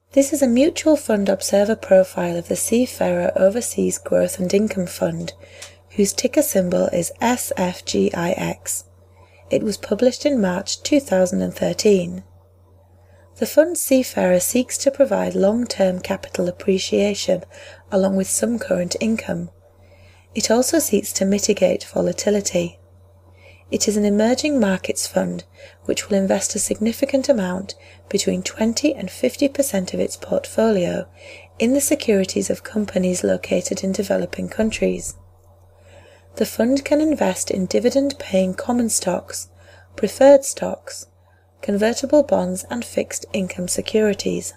This is a mutual fund observer profile of the Seafarer Overseas Growth and Income Fund, whose ticker symbol is SFGIX. It was published in March 2013. The fund Seafarer seeks to provide long-term capital appreciation along with some current income. It also seeks to mitigate volatility. It is an emerging markets fund which will invest a significant amount, between 20 and 50% of its portfolio, in the securities of companies located in developing countries. The fund can invest in dividend-paying common stocks, preferred stocks, convertible bonds and fixed income securities.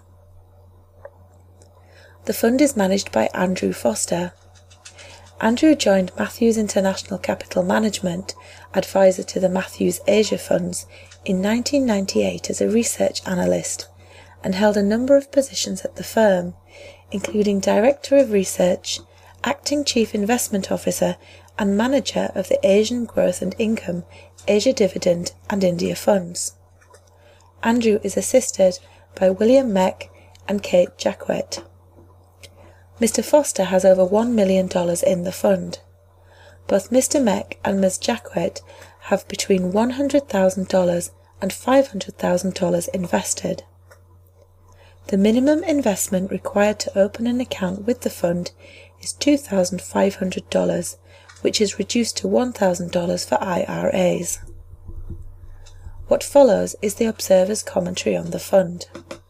The fund is managed by Andrew Foster. Andrew joined Matthews International Capital Management, advisor to the Matthews Asia Funds, in 1998 as a research analyst, and held a number of positions at the firm, including Director of Research, Acting Chief Investment Officer, and Manager of the Asian Growth and Income, Asia Dividend and India Funds. Andrew is assisted by William Meck and Kate Jacquet. Mr. Foster has over $1 million in the fund. Both Mr. Meck and Ms. Jacquet have between $100,000 and $500,000 invested. The minimum investment required to open an account with the fund is $2,500, which is reduced to $1,000 for IRAs. What follows is the observer's commentary on the fund.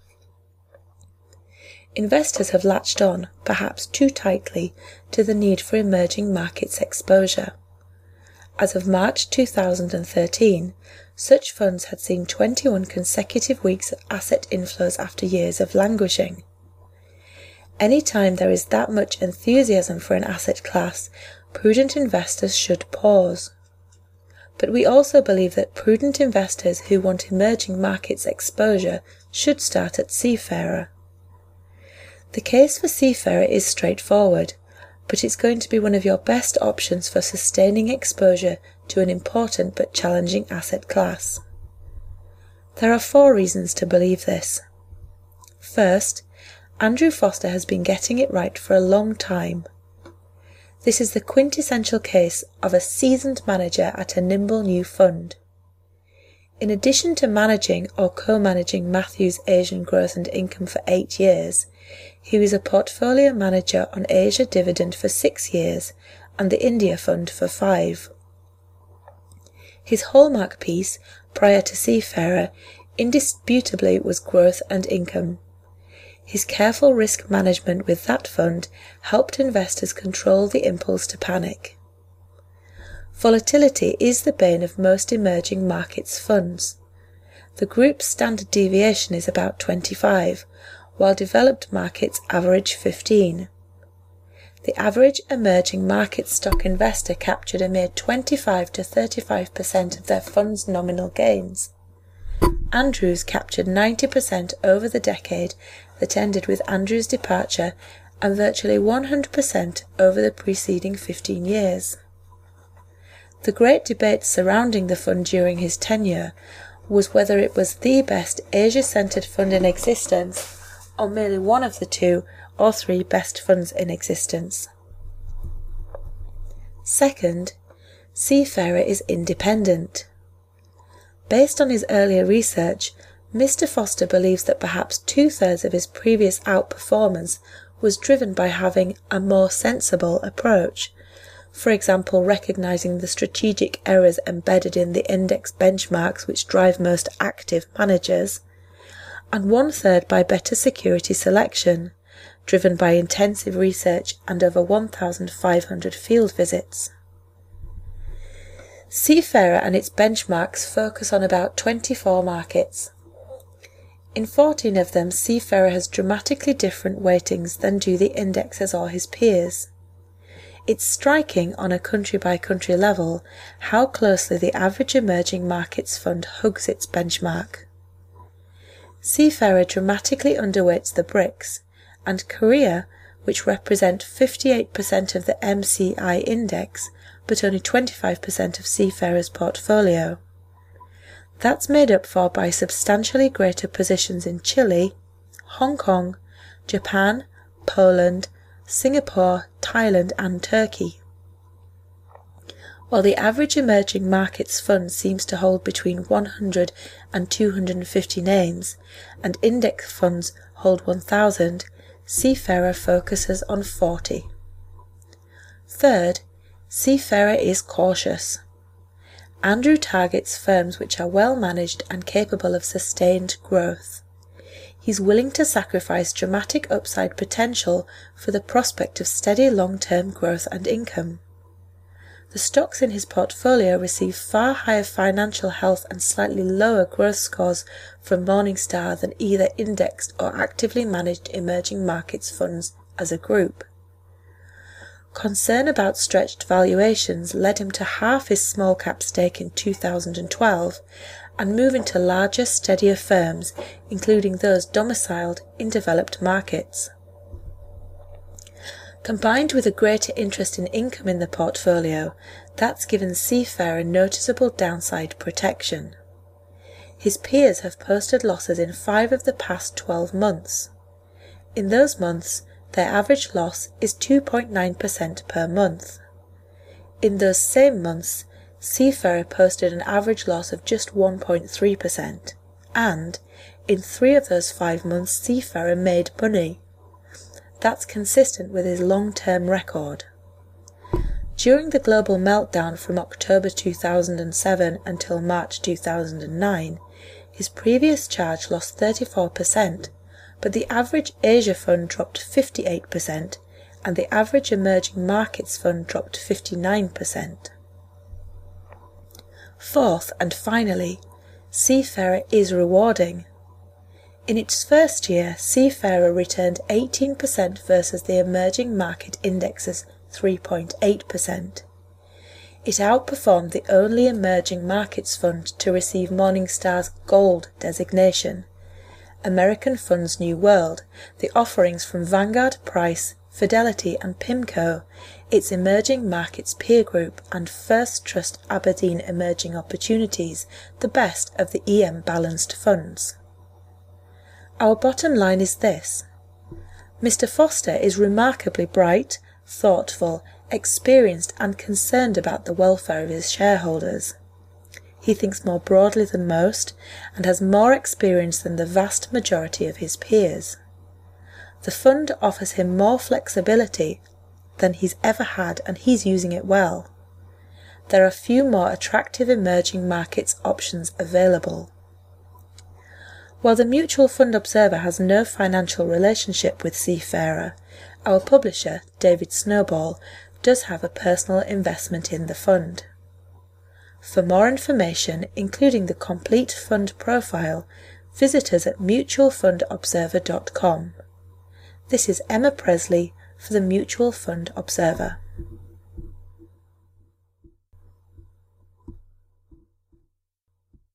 Investors have latched on, perhaps too tightly, to the need for emerging markets exposure. As of March 2013, such funds had seen 21 consecutive weeks of asset inflows after years of languishing. Any time there is that much enthusiasm for an asset class, prudent investors should pause. But we also believe that prudent investors who want emerging markets exposure should start at Seafarer. The case for Seafarer is straightforward, but it's going to be one of your best options for sustaining exposure to an important but challenging asset class. There are 4 reasons to believe this. First, Andrew Foster has been getting it right for a long time. This is the quintessential case of a seasoned manager at a nimble new fund. In addition to managing or co-managing Matthews Asian Growth and Income for 8 years, he was a portfolio manager on Asia Dividend for 6 years and the India Fund for 5. His hallmark piece, prior to Seafarer, indisputably was growth and income. His careful risk management with that fund helped investors control the impulse to panic. Volatility is the bane of most emerging markets funds. The group's standard deviation is about 25, while developed markets average 15. The average emerging market stock investor captured a mere 25 to 35% of their fund's nominal gains. Andrews captured 90% over the decade that ended with Andrews' departure and virtually 100% over the preceding 15 years. The great debate surrounding the fund during his tenure was whether it was the best Asia-centered fund in existence or merely one of the 2 or 3 best funds in existence. Second, Seafarer is independent. Based on his earlier research, Mr. Foster believes that perhaps 2/3 of his previous outperformance was driven by having a more sensible approach, for example recognizing the strategic errors embedded in the index benchmarks which drive most active managers, and 1/3 by better security selection, driven by intensive research and over 1,500 field visits. Seafarer and its benchmarks focus on about 24 markets. In 14 of them, Seafarer has dramatically different weightings than do the indexes or his peers. It's striking on a country-by-country level how closely the average emerging markets fund hugs its benchmark. Seafarer dramatically underweights the BRICS, and Korea, which represent 58% of the MCI index, but only 25% of Seafarer's portfolio. That's made up for by substantially greater positions in Chile, Hong Kong, Japan, Poland, Singapore, Thailand and Turkey. While the average emerging markets fund seems to hold between 100 and 250 names, and index funds hold 1,000, Seafarer focuses on 40. Third, Seafarer is cautious. Andrew targets firms which are well managed and capable of sustained growth. He's willing to sacrifice dramatic upside potential for the prospect of steady long-term growth and income. The stocks in his portfolio receive far higher financial health and slightly lower growth scores from Morningstar than either indexed or actively managed emerging markets funds as a group. Concern about stretched valuations led him to halve his small-cap stake in 2012 and move into larger, steadier firms, including those domiciled in developed markets. Combined with a greater interest in income in the portfolio, that's given Seafarer noticeable downside protection. His peers have posted losses in 5 of the past 12 months. In those months, their average loss is 2.9% per month. In those same months, Seafarer posted an average loss of just 1.3%, and in 3 of those 5 months Seafarer made money. That's consistent with his long-term record. During the global meltdown from October 2007 until March 2009, his previous charge lost 34%, but the average Asia fund dropped 58% and the average emerging markets fund dropped 59%. Fourth and finally, Seafarer is rewarding. In its first year, Seafarer returned 18% versus the emerging market index's 3.8%. It outperformed the only emerging markets fund to receive Morningstar's Gold designation, American Funds New World, the offerings from Vanguard, Price, Fidelity and PIMCO, its emerging markets peer group, and First Trust Aberdeen Emerging Opportunities, the best of the EM balanced funds. Our bottom line is this. Mr. Foster is remarkably bright, thoughtful, experienced and concerned about the welfare of his shareholders. He thinks more broadly than most and has more experience than the vast majority of his peers. The fund offers him more flexibility than he's ever had and he's using it well. There are few more attractive emerging markets options available. While the Mutual Fund Observer has no financial relationship with Seafarer, our publisher, David Snowball, does have a personal investment in the fund. For more information, including the complete fund profile, visit us at mutualfundobserver.com. This is Emma Presley for the Mutual Fund Observer.